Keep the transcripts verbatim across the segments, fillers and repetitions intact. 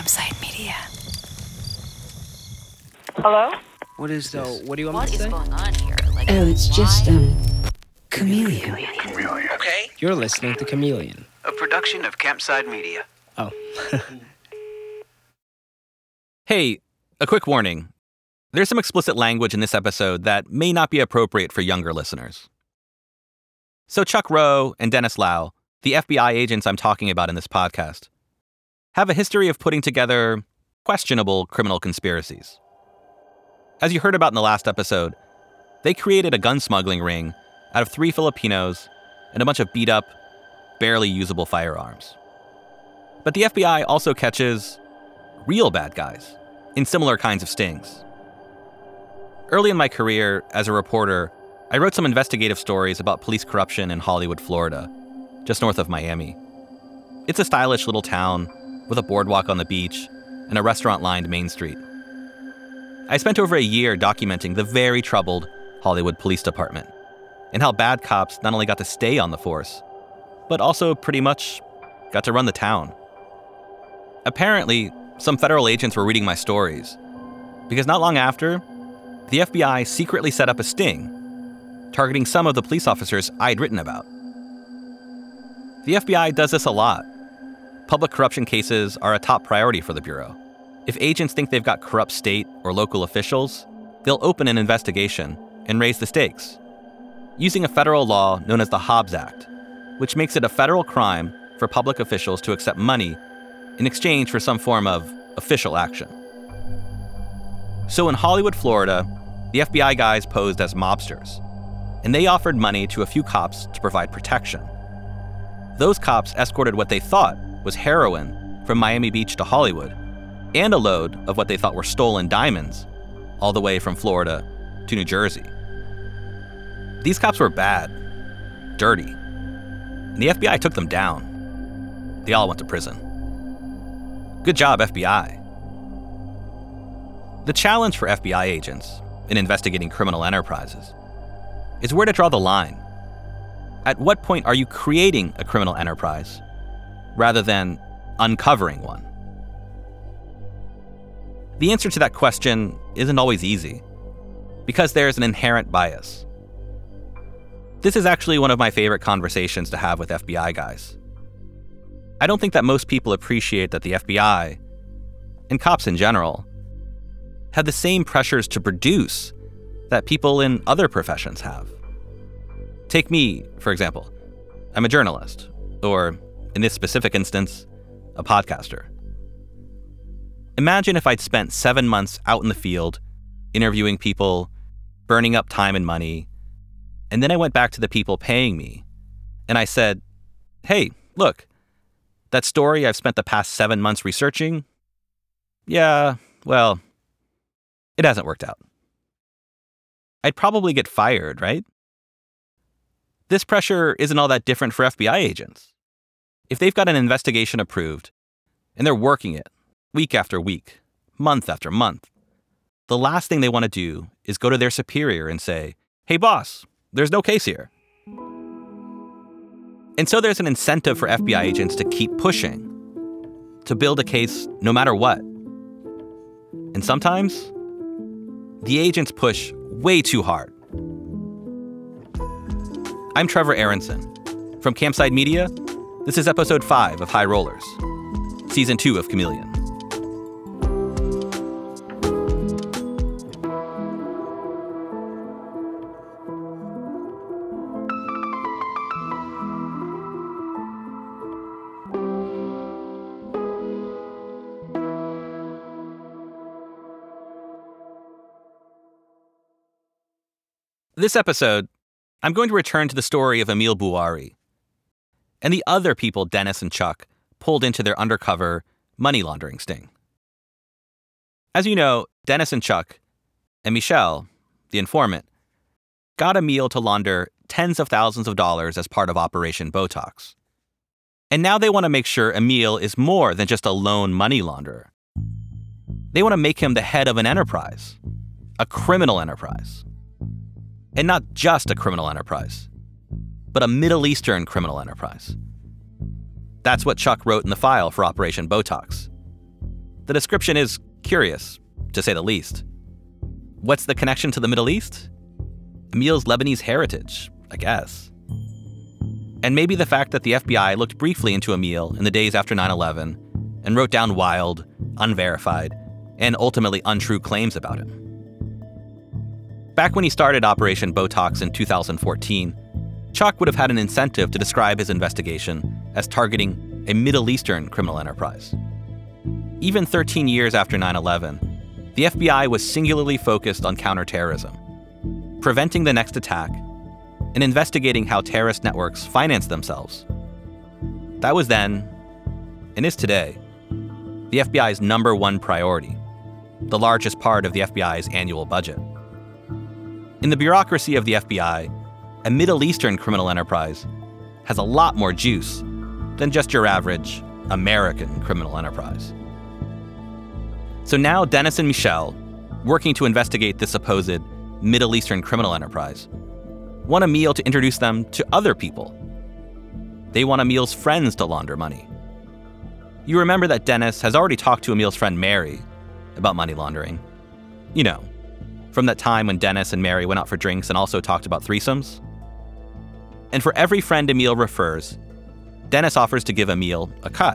Campside Media. Hello? What is the, what do you want What me to is say? going on here? Like, Oh, it's why? just, um, Chameleon. Chameleon. Okay. You're listening to Chameleon. A production of Campside Media. Oh. Hey, a quick warning. There's some explicit language in this episode that may not be appropriate for younger listeners. So Chuck Rowe and Dennis Lau, the F B I agents I'm talking about in this podcast, have a history of putting together questionable criminal conspiracies. As you heard about in the last episode, they created a gun smuggling ring out of three Filipinos and a bunch of beat-up, barely usable firearms. But the F B I also catches real bad guys in similar kinds of stings. Early in my career as a reporter, I wrote some investigative stories about police corruption in Hollywood, Florida, just north of Miami. It's a stylish little town with a boardwalk on the beach and a restaurant-lined Main Street. I spent over a year documenting the very troubled Hollywood Police Department and how bad cops not only got to stay on the force, but also pretty much got to run the town. Apparently, some federal agents were reading my stories because not long after, the F B I secretly set up a sting targeting some of the police officers I'd written about. The F B I does this a lot. Public corruption cases are a top priority for the Bureau. If agents think they've got corrupt state or local officials, they'll open an investigation and raise the stakes, using a federal law known as the Hobbs Act, which makes it a federal crime for public officials to accept money in exchange for some form of official action. So in Hollywood, Florida, the F B I guys posed as mobsters, and they offered money to a few cops to provide protection. Those cops escorted what they thought was heroin from Miami Beach to Hollywood, and a load of what they thought were stolen diamonds, all the way from Florida to New Jersey. These cops were bad, dirty, and the F B I took them down. They all went to prison. Good job, F B I. The challenge for F B I agents in investigating criminal enterprises is where to draw the line. At what point are you creating a criminal enterprise rather than uncovering one? The answer to that question isn't always easy, because there's an inherent bias. This is actually one of my favorite conversations to have with F B I guys. I don't think that most people appreciate that the F B I, and cops in general, have the same pressures to produce that people in other professions have. Take me, for example. I'm a journalist, or in this specific instance, a podcaster. Imagine if I'd spent seven months out in the field, interviewing people, burning up time and money, and then I went back to the people paying me, and I said, hey, look, that story I've spent the past seven months researching, yeah, well, it hasn't worked out. I'd probably get fired, right? This pressure isn't all that different for F B I agents. If they've got an investigation approved, and they're working it week after week, month after month, the last thing they want to do is go to their superior and say, hey boss, there's no case here. And so there's an incentive for F B I agents to keep pushing, to build a case no matter what. And sometimes, the agents push way too hard. I'm Trevor Aronson. From Campside Media, this is episode five of High Rollers, season two of Chameleon. This episode, I'm going to return to the story of Emil Bouari and the other people Dennis and Chuck pulled into their undercover money laundering sting. As you know, Dennis and Chuck, and Michelle, the informant, got Emil to launder tens of thousands of dollars as part of Operation Botox. And now they want to make sure Emil is more than just a lone money launderer. They want to make him the head of an enterprise, a criminal enterprise. And not just a criminal enterprise, but a Middle Eastern criminal enterprise. That's what Chuck wrote in the file for Operation Botox. The description is curious, to say the least. What's the connection to the Middle East? Emil's Lebanese heritage, I guess. And maybe the fact that the F B I looked briefly into Emil in the days after nine eleven and wrote down wild, unverified, and ultimately untrue claims about him. Back when he started Operation Botox in two thousand fourteen, Chuck would have had an incentive to describe his investigation as targeting a Middle Eastern criminal enterprise. Even thirteen years after nine eleven, the F B I was singularly focused on counterterrorism, preventing the next attack, and investigating how terrorist networks finance themselves. That was then, and is today, the F B I's number one priority, the largest part of the F B I's annual budget. In the bureaucracy of the F B I, a Middle Eastern criminal enterprise has a lot more juice than just your average American criminal enterprise. So now Dennis and Michelle, working to investigate this supposed Middle Eastern criminal enterprise, want Emil to introduce them to other people. They want Emil's friends to launder money. You remember that Dennis has already talked to Emil's friend Mary about money laundering. You know, from that time when Dennis and Mary went out for drinks and also talked about threesomes. And for every friend Emil refers, Dennis offers to give Emil a cut.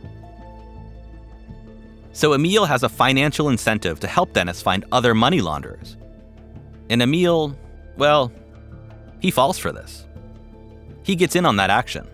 So Emil has a financial incentive to help Dennis find other money launderers. And Emil, well, he falls for this. He gets in on that action.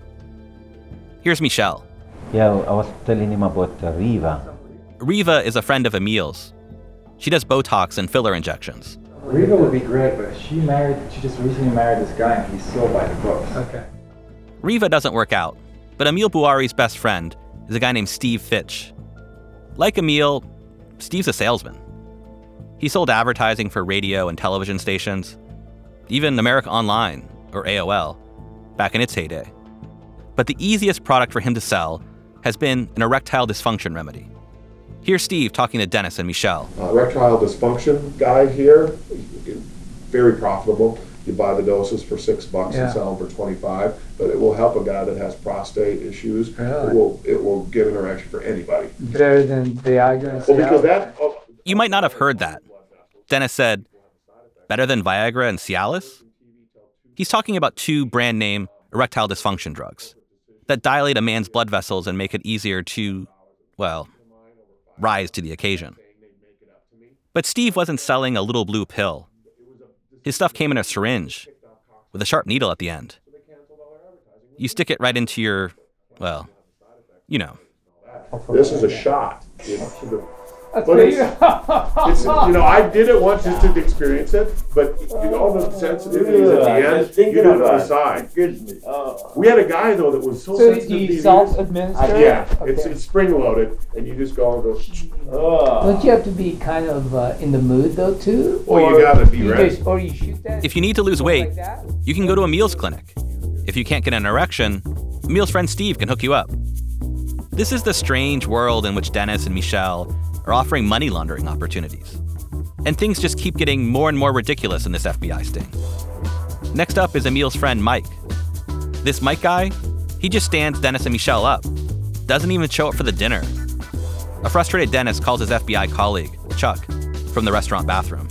Here's Michelle. Yeah, I was telling him about uh, Riva. Riva is a friend of Emil's. She does Botox and filler injections. Riva would be great, but she married, she just recently married this guy and he's so by the books. Okay. Riva doesn't work out, but Emil Bouari's best friend is a guy named Steve Fitch. Like Emil, Steve's a salesman. He sold advertising for radio and television stations, even America Online, or A O L, back in its heyday. But the easiest product for him to sell has been an erectile dysfunction remedy. Here's Steve talking to Dennis and Michelle. Uh, erectile dysfunction guy here, very profitable. You buy the doses for six bucks Yeah. and sell them for twenty-five, but it will help a guy that has prostate issues. Really? It will it will get an erection for anybody. Better than Viagra and Well, because Cialis? that. Oh, You might not have heard that. Dennis said, better than Viagra and Cialis? He's talking about two brand name erectile dysfunction drugs that dilate a man's blood vessels and make it easier to, well, rise to the occasion. But Steve wasn't selling a little blue pill. His stuff came in a syringe with a sharp needle at the end. You stick it right into your, well, you know. this is a shot. Into the, That's but pretty it's, it's, you know, I did it once just to experience it, but you know, all the sensitivities at the end, you do it on the side. We had a guy though that was so, So sensitive. do to you these- self-administer? Yeah, it's, Okay. it's spring loaded, and you just go and go. Don't you have to be kind of uh, in the mood though too? Well, you Or gotta be you ready. just- or you shoot that? If you need to lose weight, like that? you can go to Emil's clinic. If you can't get an erection, Emil's friend Steve can hook you up. This is the strange world in which Dennis and Michelle are offering money laundering opportunities. And things just keep getting more and more ridiculous in this F B I sting. Next up is Emil's friend Mike. This Mike guy, he just stands Dennis and Michelle up. Doesn't even show up for the dinner. A frustrated Dennis calls his F B I colleague, Chuck, from the restaurant bathroom.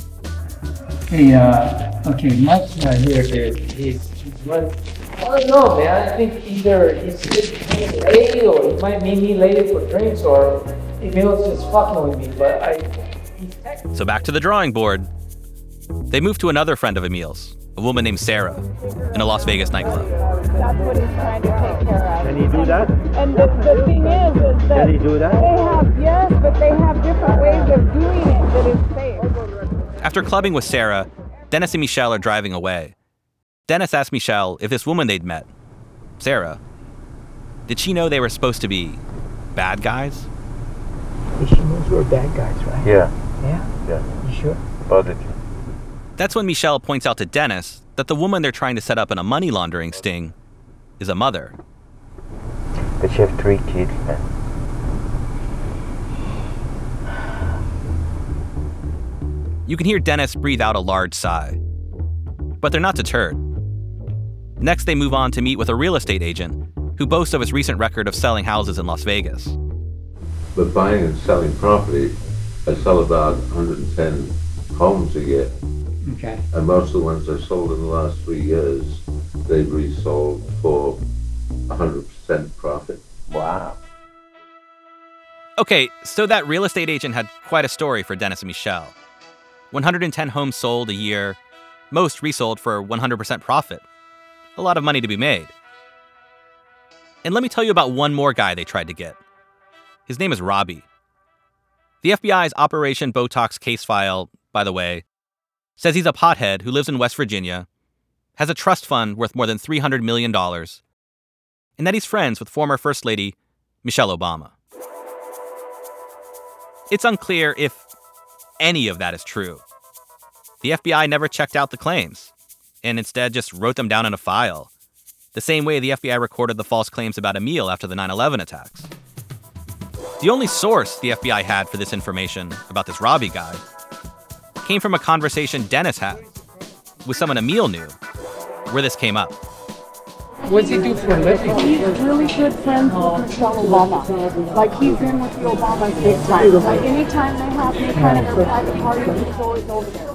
Hey, uh, okay, Mike's not here, dude. He's, he's what? I don't know, man. I think either he's just being late or he might meet me later for drinks or Emil's just fucking with me, but I, he's texting. So back to the drawing board. They move to another friend of Emil's, a woman named Sarah, in a Las Vegas nightclub. That's what he's trying to take care of. Can he do that? And the, the thing is, is that Can he do that? they have, yes, but they have different ways of doing it that is safe. After clubbing with Sarah, Dennis and Michelle are driving away. Dennis asked Michelle if this woman they'd met, Sarah, did she know they were supposed to be bad guys? She knows we're bad guys, right? Yeah, Yeah? yeah, You sure? positive. That's when Michelle points out to Dennis that the woman they're trying to set up in a money laundering sting is a mother. But you have three kids, man. You can hear Dennis breathe out a large sigh. But they're not deterred. Next, they move on to meet with a real estate agent who boasts of his recent record of selling houses in Las Vegas. But buying and selling property, I sell about one hundred ten homes a year. Okay. And most of the ones I sold in the last three years, they've resold for one hundred percent profit. Wow. Okay, so that real estate agent had quite a story for Dennis and Michelle. one hundred ten homes sold a year, most resold for one hundred percent profit. A lot of money to be made. And let me tell you about one more guy they tried to get. His name is Robbie. The F B I's Operation Botox case file, by the way, says he's a pothead who lives in West Virginia, has a trust fund worth more than three hundred million dollars, and that he's friends with former First Lady Michelle Obama. It's unclear if any of that is true. The F B I never checked out the claims, and instead just wrote them down in a file, the same way the F B I recorded the false claims about Emil after the nine eleven attacks. The only source the F B I had for this information about this Robbie guy came from a conversation Dennis had with someone Emil knew, where this came up. What does he do for a living? He's really good friends with Michelle Obama. Like, he's in with the Obamas big time. Like, anytime they have any kind of a private party, he's always over there.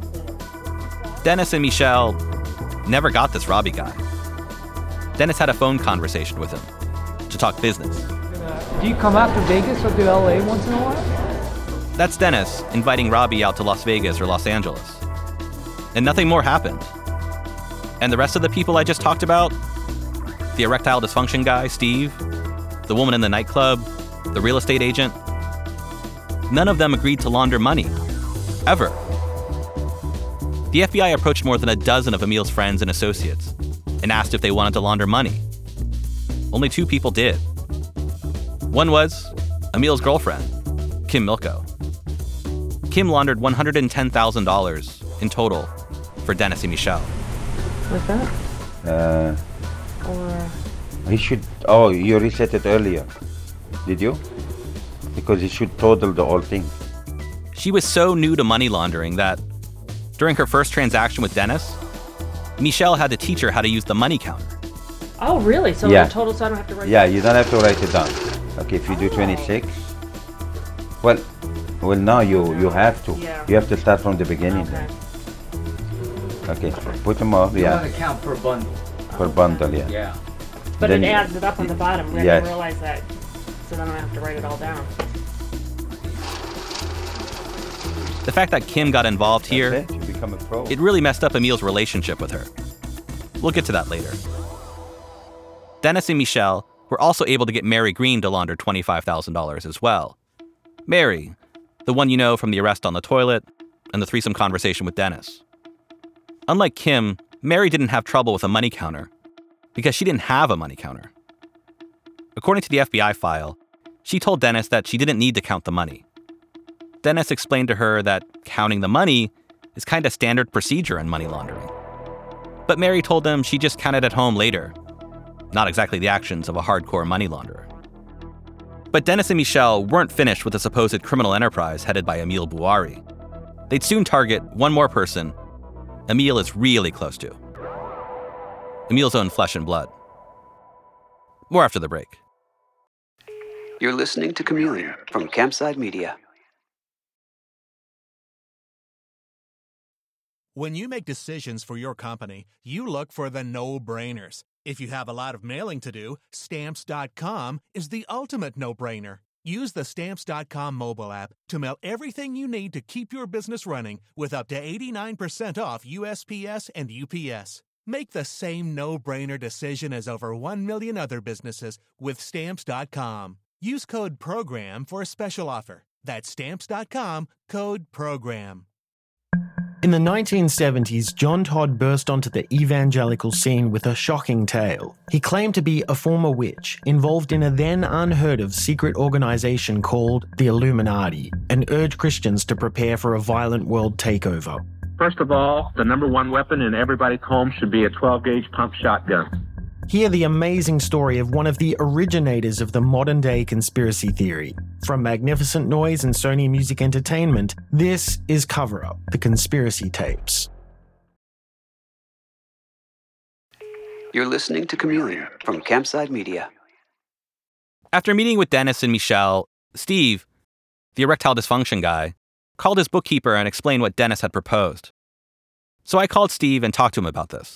So, Dennis and Michelle never got this Robbie guy. Dennis had a phone conversation with him to talk business. Do you come out to Vegas or to L A once in a while? That's Dennis inviting Robbie out to Las Vegas or Los Angeles. And nothing more happened. And the rest of the people I just talked about, the erectile dysfunction guy, Steve, the woman in the nightclub, the real estate agent, none of them agreed to launder money. Ever. The F B I approached more than a dozen of Emil's friends and associates and asked if they wanted to launder money. Only two people did. One was Emil's girlfriend, Kim Milko. Kim laundered one hundred ten thousand dollars in total for Dennis and Michelle. what's that? Uh, Or... he should, oh, you reset it earlier. Did you? Because he should total the whole thing. She was so new to money laundering that during her first transaction with Dennis, Michelle had to teach her how to use the money counter. Oh, really? So Yeah. the total, so I don't have to write Yeah, it you don't have to write it down. Okay, if you do twenty-six, well, well now you you have to. Yeah. You have to start from the beginning. Okay. Okay, put them up, You want yeah, to count per bundle. per bundle, yeah. Yeah. But Then it you- adds it up on the bottom. I Yes. didn't realize that. So then I don't have to write it all down. The fact that Kim got involved here, That's it, you become a pro. it really messed up Emil's relationship with her. We'll get to that later. Dennis and Michelle were also able to get Mary Green to launder twenty-five thousand dollars as well. Mary, the one you know from the arrest on the toilet and the threesome conversation with Dennis. Unlike Kim, Mary didn't have trouble with a money counter because she didn't have a money counter. According to the F B I file, she told Dennis that she didn't need to count the money. Dennis explained to her that counting the money is kind of standard procedure in money laundering. But Mary told them she just counted at home later. Not exactly the actions of a hardcore money launderer. But Dennis and Michelle weren't finished with the supposed criminal enterprise headed by Emil Bouari. They'd soon target one more person Emil is really close to. Emil's own flesh and blood. More after the break. You're listening to Chameleon from Campside Media. When you make decisions for your company, you look for the no-brainers. If you have a lot of mailing to do, Stamps dot com is the ultimate no-brainer. Use the Stamps dot com mobile app to mail everything you need to keep your business running with up to eighty-nine percent off U S P S and U P S. Make the same no-brainer decision as over one million other businesses with Stamps dot com. Use code PROGRAM for a special offer. That's Stamps dot com, code PROGRAM. In the nineteen seventies, John Todd burst onto the evangelical scene with a shocking tale. He claimed to be a former witch, involved in a then unheard-of secret organization called the Illuminati, and urged Christians to prepare for a violent world takeover. First of all, the number one weapon in everybody's home should be a twelve gauge pump shotgun. Hear the amazing story of one of the originators of the modern-day conspiracy theory. From Magnificent Noise and Sony Music Entertainment, this is Cover Up, the Conspiracy Tapes. You're listening to Chameleon from Campside Media. After meeting with Dennis and Michelle, Steve, the erectile dysfunction guy, called his bookkeeper and explained what Dennis had proposed. So I called Steve and talked to him about this.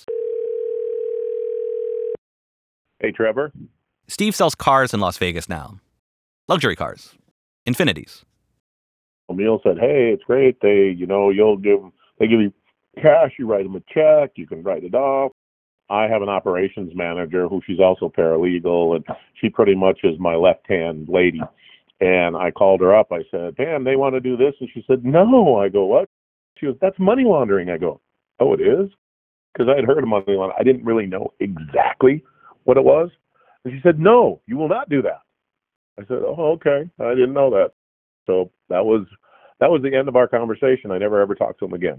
Hey, Trevor. Steve sells cars in Las Vegas now. Luxury cars. Infinities. Emil said, hey, it's great. They, you know, you'll give, they give you cash, you write them a check, you can write it off. I have an operations manager who she's also paralegal, and she pretty much is my left-hand lady. And I called her up. I said, Pam, they want to do this. And she said, no. I go, what? She goes, that's money laundering. I go, oh, it is? Because I had heard of money laundering. I didn't really know exactly what it was. And she said, no, you will not do that. I said, oh, okay. I didn't know that. So that was that was the end of our conversation. I never ever talked to him again.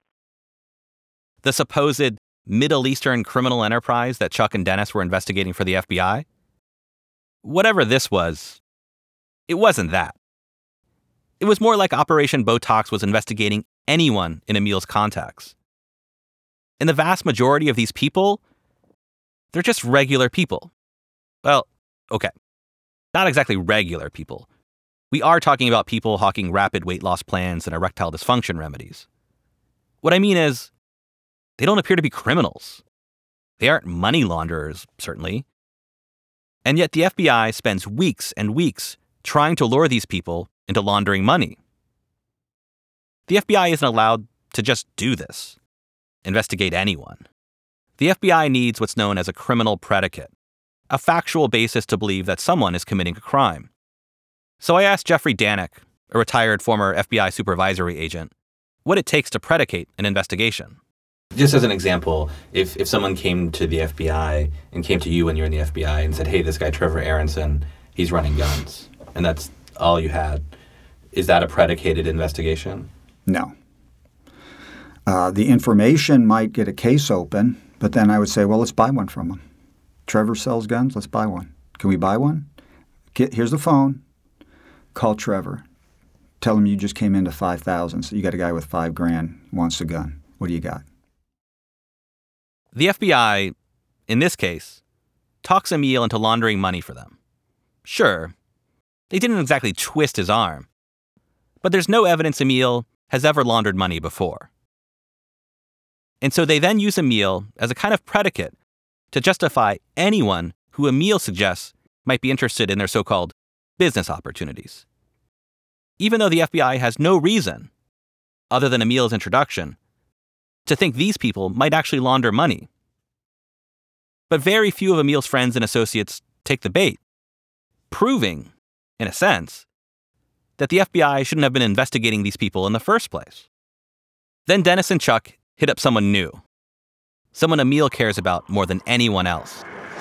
The supposed Middle Eastern criminal enterprise that Chuck and Dennis were investigating for the F B I? Whatever this was, it wasn't that. It was more like Operation Botox was investigating anyone in Emil's contacts. And the vast majority of these people, they're just regular people. Well, okay. Not exactly regular people. We are talking about people hawking rapid weight loss plans and erectile dysfunction remedies. What I mean is, they don't appear to be criminals. They aren't money launderers, certainly. And yet the F B I spends weeks and weeks trying to lure these people into laundering money. The F B I isn't allowed to just do this, investigate anyone. The F B I needs what's known as a criminal predicate, a factual basis to believe that someone is committing a crime. So I asked Jeffrey Danek, a retired former F B I supervisory agent, what it takes to predicate an investigation. Just as an example, if, if someone came to the F B I and came to you when you're in the F B I and said, hey, this guy Trevor Aronson, he's running guns, and that's all you had, is that a predicated investigation? No. Uh, the information might get a case open, but then I would say, well, let's buy one from him. Trevor sells guns, let's buy one. Can we buy one? Get, here's the phone. Call Trevor. Tell him you just came into five thousand, so you got a guy with five grand, wants a gun. What do you got? The F B I, in this case, talks Emil into laundering money for them. Sure, they didn't exactly twist his arm, but there's no evidence Emil has ever laundered money before. And so they then use Emil as a kind of predicate to justify anyone who Emil suggests might be interested in their so-called business opportunities. Even though the F B I has no reason, other than Emil's introduction, to think these people might actually launder money. But very few of Emil's friends and associates take the bait, proving, in a sense, that the F B I shouldn't have been investigating these people in the first place. Then Dennis and Chuck hit up someone new, someone Emil cares about more than anyone else.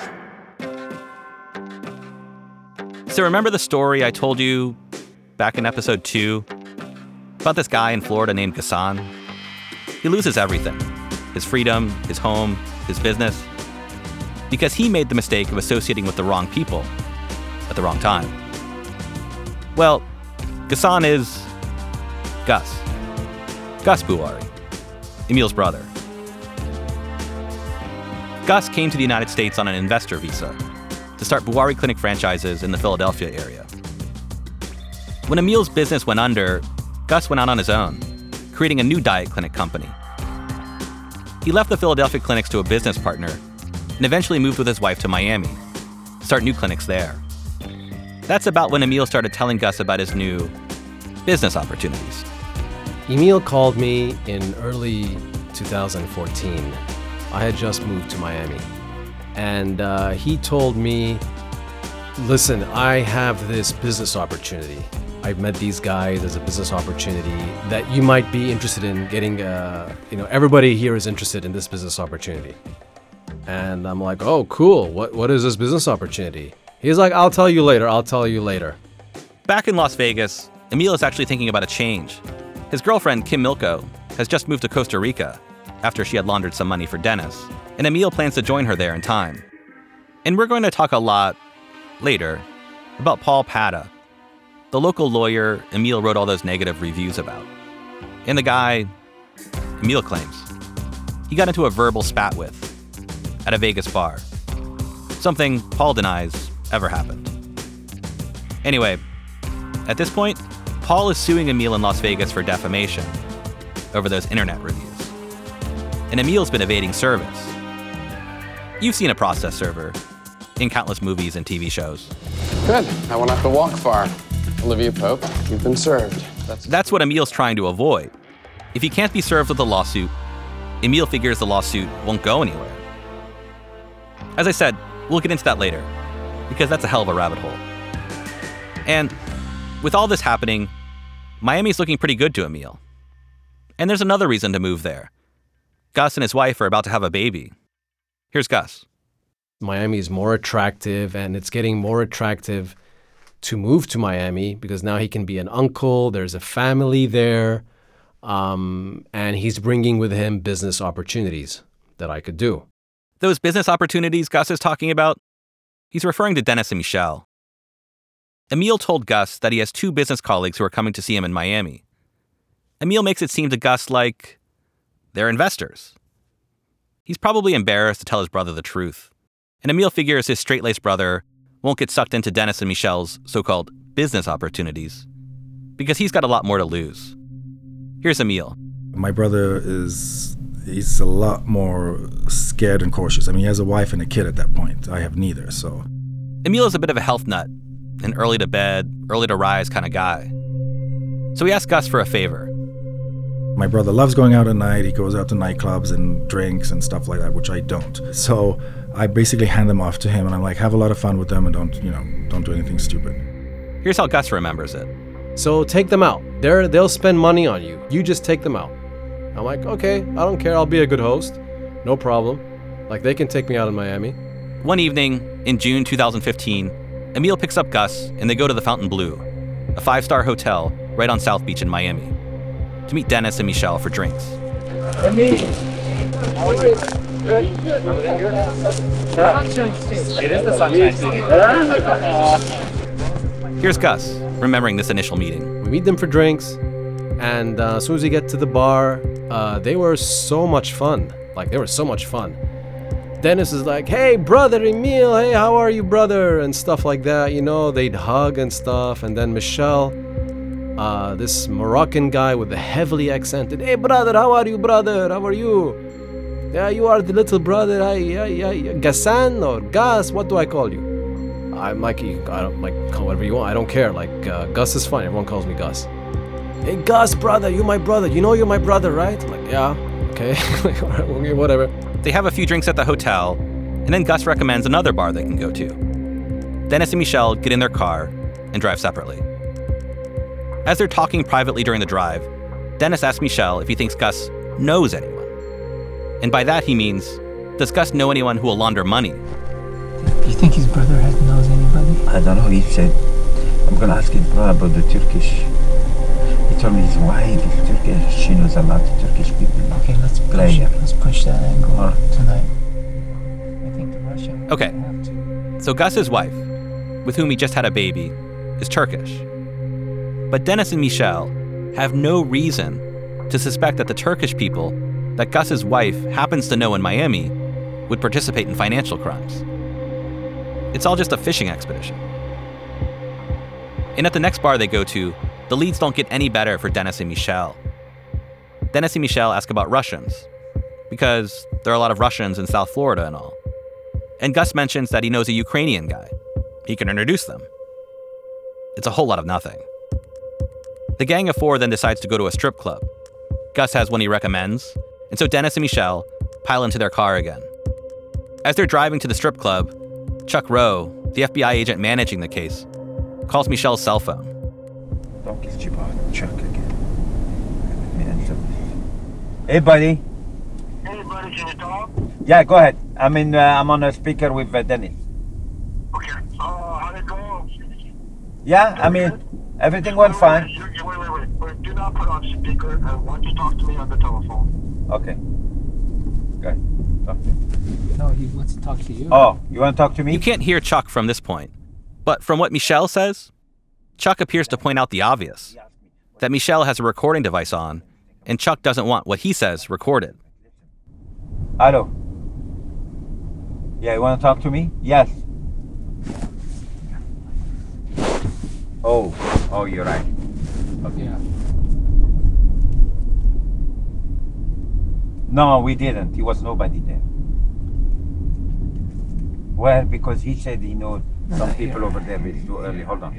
So remember the story I told you back in episode two about this guy in Florida named Ghassan? He loses everything, his freedom, his home, his business, because he made the mistake of associating with the wrong people at the wrong time. Well, Ghassan is Gus. Gus Buari, Emil's brother. Gus came to the United States on an investor visa to start Buari Clinic franchises in the Philadelphia area. When Emil's business went under, Gus went out on his own, creating a new diet clinic company. He left the Philadelphia clinics to a business partner and eventually moved with his wife to Miami to start new clinics there. That's about when Emil started telling Gus about his new business opportunities. Emil called me in early two thousand fourteen. I had just moved to Miami. And uh, he told me, listen, I have this business opportunity. I've met these guys as a business opportunity that you might be interested in getting, uh, you know, everybody here is interested in this business opportunity. And I'm like, oh, cool. What What is this business opportunity? He's like, I'll tell you later. I'll tell you later. Back in Las Vegas, Emil is actually thinking about a change. His girlfriend, Kim Milko, has just moved to Costa Rica after she had laundered some money for Dennis, and Emil plans to join her there in time. And we're going to talk a lot later about Paul Pata, the local lawyer Emil wrote all those negative reviews about. And the guy, Emil claims, he got into a verbal spat with at a Vegas bar. Something Paul denies ever happened. Anyway, At this point, Paul is suing Emil in Las Vegas for defamation over those internet reviews. And Emil's been evading service. You've seen a process server in countless movies and T V shows. Good. I won't have to walk far. Olivia Pope, you've been served. That's, That's what Emil's trying to avoid. If he can't be served with a lawsuit, Emil figures the lawsuit won't go anywhere. As I said, we'll get into that later, because that's a hell of a rabbit hole. And with all this happening, Miami's looking pretty good to Emil. And there's another reason to move there. Gus and his wife are about to have a baby. Here's Gus. Miami is more attractive, and it's getting more attractive to move to Miami because now he can be an uncle. There's a family there. Um, and he's bringing with him business opportunities that I could do. Those business opportunities Gus is talking about, he's referring to Dennis and Michelle. Emil told Gus that he has two business colleagues who are coming to see him in Miami. Emil makes it seem to Gus like they're investors. He's probably embarrassed to tell his brother the truth. And Emil figures his straight-laced brother won't get sucked into Dennis and Michelle's so-called business opportunities because he's got a lot more to lose. Here's Emil. My brother is, he's a lot more scared and cautious. I mean, he has a wife and a kid at that point. I have neither, so. Emil is a bit of a health nut, an early to bed, early to rise kind of guy. So he asked Gus for a favor. My brother loves going out at night. He goes out to nightclubs and drinks and stuff like that, which I don't. So I basically hand them off to him, and I'm like, have a lot of fun with them and don't, you know, don't do anything stupid. Here's how Gus remembers it. So take them out. They're, they'll spend money on you. You just take them out. I'm like, okay, I don't care. I'll be a good host. No problem. Like, they can take me out in Miami. One evening in June two thousand fifteen, Emil picks up Gus and they go to the Fontainebleau, a five-star hotel right on South Beach in Miami, to meet Dennis and Michelle for drinks. Emil, how are you? Good. It is the sunshine state. Here's Gus, remembering this initial meeting. We meet them for drinks, and uh, as soon as we get to the bar, uh, they were so much fun. Like, they were so much fun. Dennis is like, hey, brother Emil, hey, how are you, brother? And stuff like that, you know, they'd hug and stuff. And then Michelle, uh, this Moroccan guy with the heavily accented, hey, brother, how are you, brother? How are you? Yeah, you are the little brother, I, I, I, Gassan or Gus, what do I call you? I'm like, I don't like whatever you want. I don't care. Like uh, Gus is fine. Everyone calls me Gus. Hey Gus, brother, you my brother. You know you're my brother, right? I'm like, yeah, okay, okay, whatever. They have a few drinks at the hotel, and then Gus recommends another bar they can go to. Dennis and Michelle get in their car and drive separately. As they're talking privately during the drive, Dennis asks Michelle if he thinks Gus knows anyone. And by that he means, does Gus know anyone who will launder money? Do you think his brother has knows anybody? I don't know. He said, I'm going to ask his brother about the Turkish. He told me his wife is Turkish. She knows a lot of Turkish people. Okay, let's push it. Let's push that angle right. tonight. I think the Russian. Okay, so Gus's wife, with whom he just had a baby, is Turkish. But Dennis and Michelle have no reason to suspect that the Turkish people that Gus's wife happens to know in Miami would participate in financial crimes. It's all just a fishing expedition. And at the next bar they go to, the leads don't get any better for Dennis and Michelle. Dennis and Michelle ask about Russians, because there are a lot of Russians in South Florida and all. And Gus mentions that he knows a Ukrainian guy. He can introduce them. It's a whole lot of nothing. The gang of four then decides to go to a strip club. Gus has one he recommends, and so Dennis and Michelle pile into their car again. As they're driving to the strip club, Chuck Rowe, the F B I agent managing the case, calls Michelle's cell phone. Don't get you about Chuck again. Hey, buddy. Hey, buddy, can you talk? Yeah, go ahead. I'm in. Uh, I'm on a speaker with uh, Dennis. Okay. Uh, how'd it go? Yeah, I mean, everything went fine. You, you, wait, wait, wait, wait. Do not put on speaker. I want you to talk to me on the telephone. Okay. Good. Talk to me. No, he wants to talk to you. Oh, you want to talk to me? You can't hear Chuck from this point. But from what Michelle says, Chuck appears to point out the obvious, that Michelle has a recording device on, and Chuck doesn't want what he says recorded. Hello. Yeah, you want to talk to me? Yes. Oh, Oh, you're right. Okay. Yeah. No, we didn't. There was nobody there. Well, because he said he knows some people over there, but it's too early. Hold on.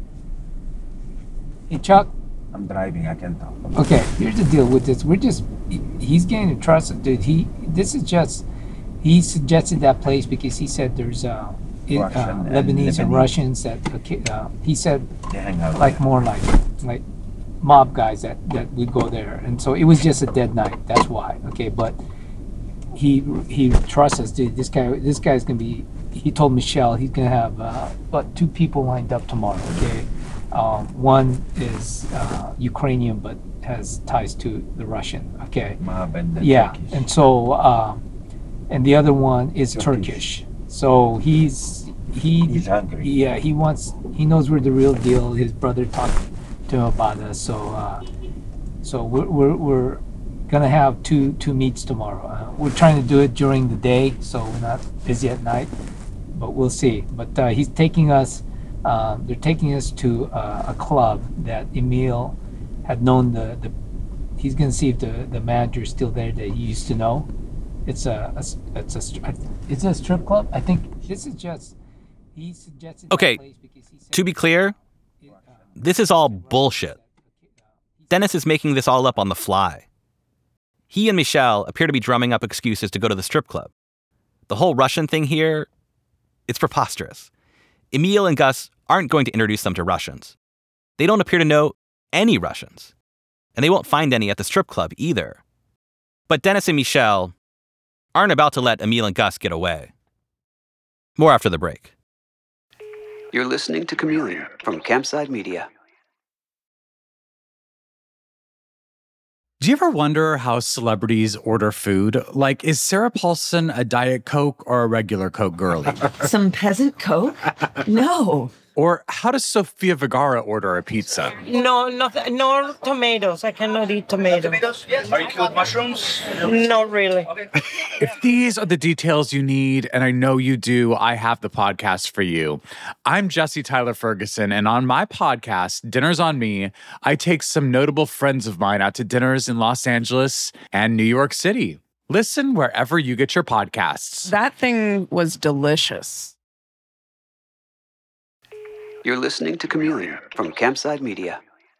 Hey, Chuck. I'm driving. I can't talk. Okay, here's the deal with this. We're just, he- he's getting trusted, dude. He, this is just, he suggested that place because he said there's uh, it, uh, Russian and Lebanese and Lebanese. Russians that, okay, uh, he said, They hang out like more like, like mob guys that, that would go there. And so it was just a dead night. That's why. Okay, but he, he trusts us, dude. This guy, this guy's gonna be, he told Michelle he's gonna have, uh, what, two people lined up tomorrow, okay? Um, one is uh, Ukrainian but has ties to the Russian. Okay. Mob and the Yeah, Turkish. and so um, and the other one is Turkish. Turkish. So he's he He's hungry. Yeah, he wants he knows we're the real deal. His brother talked to him about us. So uh, so we're, we're we're gonna have two two meets tomorrow. Uh, we're trying to do it during the day, so we're not busy at night. But we'll see. But uh, he's taking us. Um, they're taking us to uh, a club that Emil had known the, the he's going to see if the, the manager is still there that he used to know. It's a, a s- it's a str- it's a strip club. I think this is just he suggested that Okay, place because he said to be clear, this is all bullshit. Dennis is making this all up on the fly. He and Michelle appear to be drumming up excuses to go to the strip club. The whole Russian thing here, it's preposterous. Emil and Gus aren't going to introduce them to Russians. They don't appear to know any Russians. And they won't find any at the strip club either. But Dennis and Michelle aren't about to let Emil and Gus get away. More after the break. You're listening to Chameleon from Campside Media. Do you ever wonder how celebrities order food? Like, is Sarah Paulson a Diet Coke or a regular Coke girlie? Some peasant Coke? No. Or how does Sofia Vergara order a pizza? No, nothing. No tomatoes. I cannot eat tomatoes. Yes. Are you good with mushrooms? Not really. If these are the details you need, and I know you do, I have the podcast for you. I'm Jesse Tyler Ferguson, and on my podcast, Dinners on Me, I take some notable friends of mine out to dinners in Los Angeles and New York City. Listen wherever you get your podcasts. That thing was delicious. You're listening to Chameleon from Campside Media.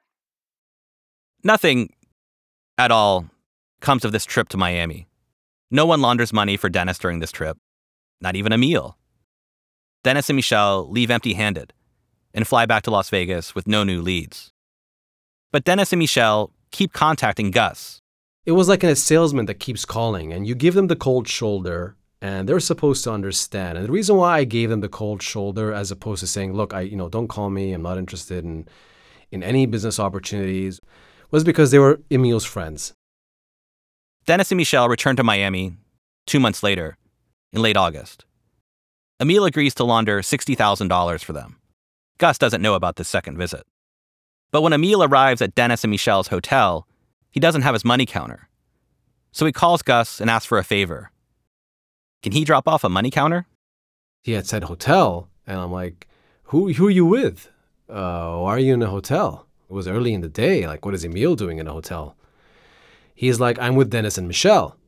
Nothing at all comes of this trip to Miami. No one launders money for Dennis during this trip, not even Emil. Dennis and Michelle leave empty-handed and fly back to Las Vegas with no new leads. But Dennis and Michelle keep contacting Gus. It was like a salesman that keeps calling, and you give them the cold shoulder, and they're supposed to understand. And the reason why I gave them the cold shoulder, as opposed to saying, "Look, I, you know, don't call me. I'm not interested in, in any business opportunities," was because they were Emil's friends. Dennis and Michelle return to Miami two months later, in late August. Emil agrees to launder sixty thousand dollars for them. Gus doesn't know about this second visit. But when Emil arrives at Dennis and Michelle's hotel, he doesn't have his money counter. So he calls Gus and asks for a favor. Can he drop off a money counter? He had said hotel, and I'm like, who, who are you with? Uh, why are you in a hotel? It was early in the day. Like, what is Emil doing in a hotel? He's like, I'm with Dennis and Michelle.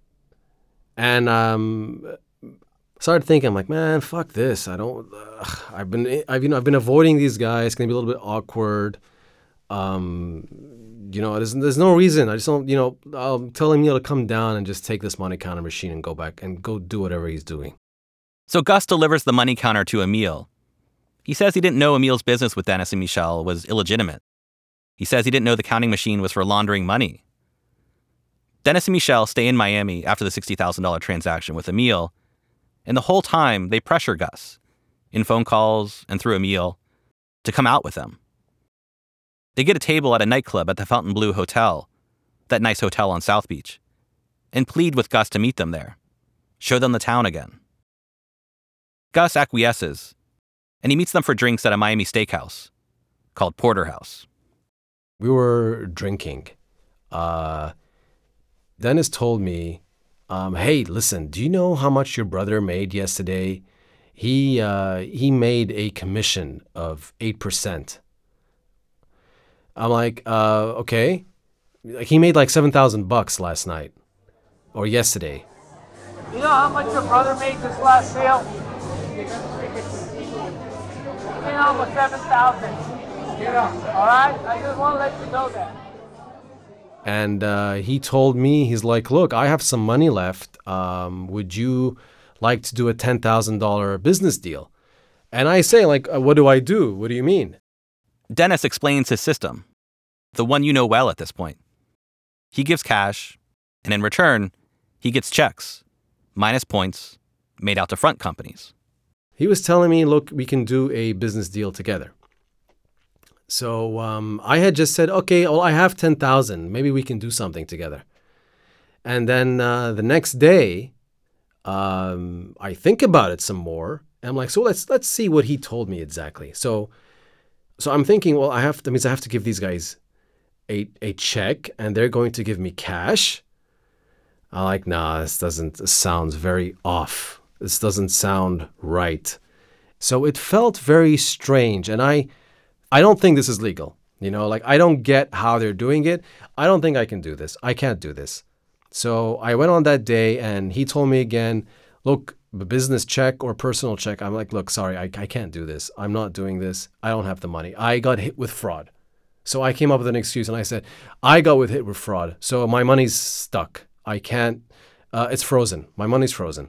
And um, started thinking, I'm like, man, fuck this. I don't. Ugh. I've been, I've you know, I've been avoiding these guys. It's gonna be a little bit awkward. Um, you know, there's there's no reason. I just don't. You know, I'll tell Emil to come down and just take this money counter machine and go back and go do whatever he's doing. So Gus delivers the money counter to Emil. He says he didn't know Emil's business with Dennis and Michelle was illegitimate. He says he didn't know the counting machine was for laundering money. Dennis and Michelle stay in Miami after the sixty thousand dollars transaction with Emil, and the whole time they pressure Gus, in phone calls and through Emil, to come out with them. They get a table at a nightclub at the Fontainebleau Hotel, that nice hotel on South Beach, and plead with Gus to meet them there, show them the town again. Gus acquiesces, and he meets them for drinks at a Miami steakhouse called Porterhouse. We were drinking. Uh, Dennis told me, um, hey, listen, do you know how much your brother made yesterday? He uh, he made a commission of eight percent I'm like, uh, okay. Like, he made like seven thousand bucks last night or yesterday. You know how much your brother made this last sale? He made almost seven thousand. All right? I just want to let you know that. And uh, he told me, he's like, look, I have some money left. Um, would you like to do a ten thousand dollars business deal? And I say, like, uh, what do I do? What do you mean? Dennis explains his system, the one you know well at this point. He gives cash, and in return, he gets checks, minus points, made out to front companies. He was telling me, look, we can do a business deal together. So um, I had just said, okay, well, I have ten thousand. Maybe we can do something together. And then uh, the next day, um, I think about it some more. And I'm like, so let's let's see what he told me exactly. So so I'm thinking, well, I have that means I have to give these guys a a check, and they're going to give me cash. I'm like, nah, this doesn't this sounds very off. This doesn't sound right. So it felt very strange, and I. I don't think this is legal. You know, like, I don't get how they're doing it. I don't think I can do this. I can't do this. So I went on that day, and he told me again, look, a business check or personal check. I'm like, look, sorry, I, I can't do this. I'm not doing this. I don't have the money. I got hit with fraud. So I came up with an excuse, and I said, I got with hit with fraud. So my money's stuck. I can't, uh, it's frozen. My money's frozen.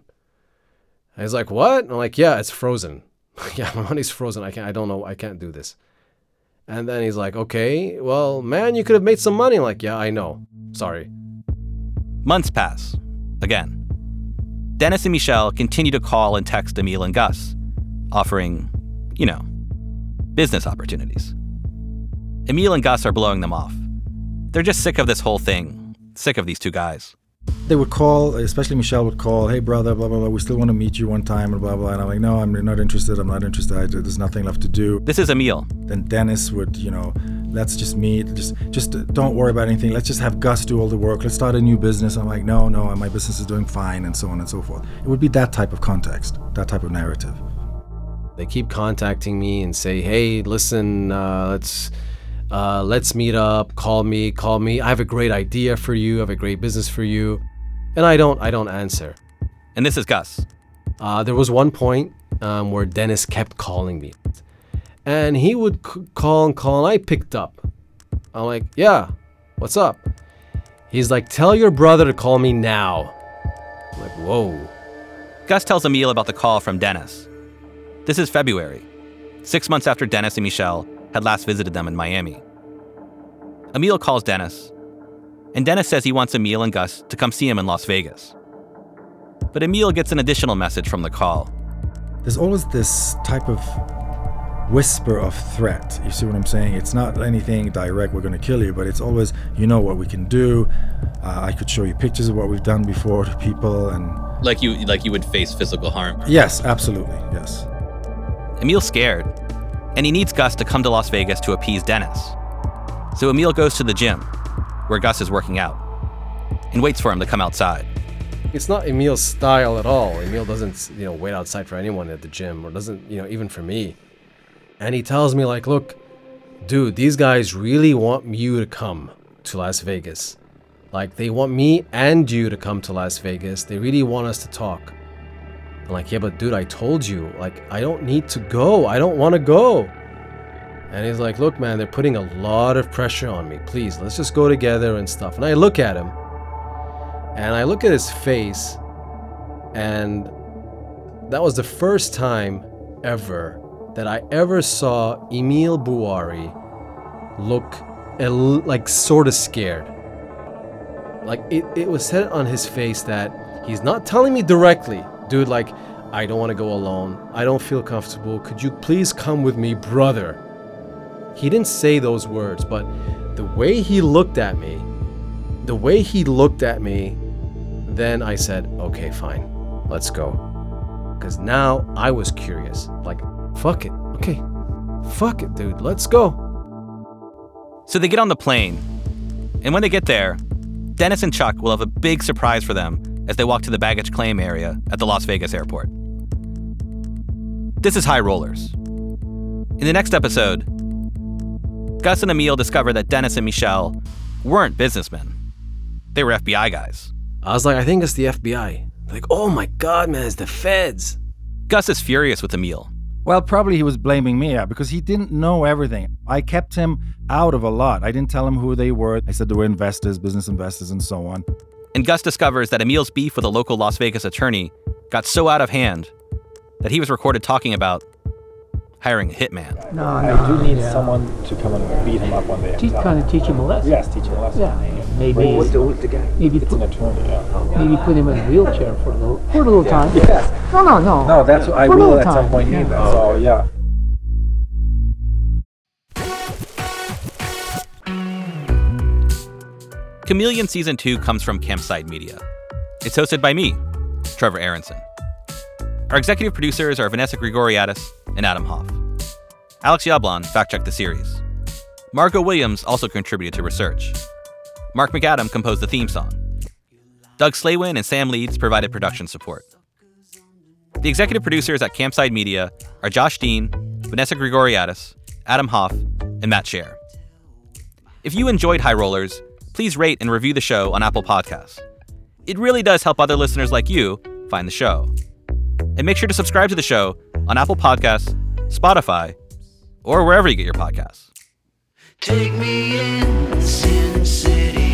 And he's like, what? I'm like, yeah, it's frozen. Yeah, my money's frozen. I can't, I don't know. I can't do this. And then he's like, okay, well, man, you could have made some money. I'm like, yeah, I know. Sorry. Months pass. Again. Dennis and Michelle continue to call and text Emil and Gus, offering, you know, business opportunities. Emil and Gus are blowing them off. They're just sick of this whole thing, sick of these two guys. They would call, especially Michelle would call, hey, brother, blah, blah, blah, we still want to meet you one time, and blah, blah. And I'm like, no, I'm not interested. I'm not interested. I, there's nothing left to do. This is Emil. Then Dennis would, you know, let's just meet. Just just don't worry about anything. Let's just have Gus do all the work. Let's start a new business. I'm like, no, no, my business is doing fine, and so on and so forth. It would be that type of context, that type of narrative. They keep contacting me and say, hey, listen, uh, let's... Uh, let's meet up, call me, call me. I have a great idea for you. I have a great business for you. And I don't, I don't answer. And this is Gus. Uh, there was one point um, where Dennis kept calling me. And he would c- call and call, and I picked up. I'm like, yeah, what's up? He's like, tell your brother to call me now. I'm like, whoa. Gus tells Emil about the call from Dennis. This is February, six months after Dennis and Michelle had last visited them in Miami. Emil calls Dennis, and Dennis says he wants Emil and Gus to come see him in Las Vegas. But Emil gets an additional message from the call. There's always this type of whisper of threat. You see what I'm saying? It's not anything direct, we're going to kill you, but it's always, you know what we can do. Uh, I could show you pictures of what we've done before to people. and Like you, like you would face physical harm? Yes, absolutely, yes. Emil's scared, and he needs Gus to come to Las Vegas to appease Dennis. So Emil goes to the gym, where Gus is working out, and waits for him to come outside. It's not Emil's style at all. Emil doesn't, you know, wait outside for anyone at the gym, or doesn't, you know, even for me. And he tells me, like, look, dude, these guys really want you to come to Las Vegas. Like, they want me and you to come to Las Vegas. They really want us to talk. I'm like, yeah, but dude, I told you, like, I don't need to go. I don't want to go. And he's like, look, man, they're putting a lot of pressure on me. Please, let's just go together and stuff. And I look at him, and I look at his face, and that was the first time ever that I ever saw Emil Bouari look a, like sort of scared. Like, it, it was said on his face that he's not telling me directly, dude, like, I don't want to go alone. I don't feel comfortable. Could you please come with me, brother? He didn't say those words, but the way he looked at me, the way he looked at me, then I said, okay, fine, let's go. Because now I was curious. Like, fuck it. Okay, fuck it, dude. Let's go. So they get on the plane, and when they get there, Dennis and Chuck will have a big surprise for them as they walk to the baggage claim area at the Las Vegas airport. This is High Rollers. In the next episode, Gus and Emil discover that Dennis and Michelle weren't businessmen. They were F B I guys. I was like, I think it's the F B I. Like, oh my God, man, it's the feds. Gus is furious with Emil. Well, probably he was blaming me yeah, because he didn't know everything. I kept him out of a lot. I didn't tell him who they were. I said they were investors, business investors, and so on. And Gus discovers that Emil's beef with a local Las Vegas attorney got so out of hand that he was recorded talking about hiring a hitman. No, I no, do need yeah. someone to come and beat him up one day. Teach, kind of teach him a lesson. Yes, teach him a lesson. Yeah, maybe. Wait, what's the, what's the guy? Maybe it's put, an attorney. Yeah. Maybe put him in a wheelchair for a little, for a little yeah. time. Yes. No, no, no. No, that's what I for will at time. some point yeah. need that. So yeah. Chameleon Season two comes from Campside Media. It's hosted by me, Trevor Aronson. Our executive producers are Vanessa Grigoriadis and Adam Hoff. Alex Yablon fact-checked the series. Margot Williams also contributed to research. Mark McAdam composed the theme song. Doug Slaywin and Sam Leeds provided production support. The executive producers at Campside Media are Josh Dean, Vanessa Grigoriadis, Adam Hoff, and Matt Scher. If you enjoyed High Rollers, please rate and review the show on Apple Podcasts. It really does help other listeners like you find the show. And make sure to subscribe to the show on Apple Podcasts, Spotify, or wherever you get your podcasts. Take me in Sin City.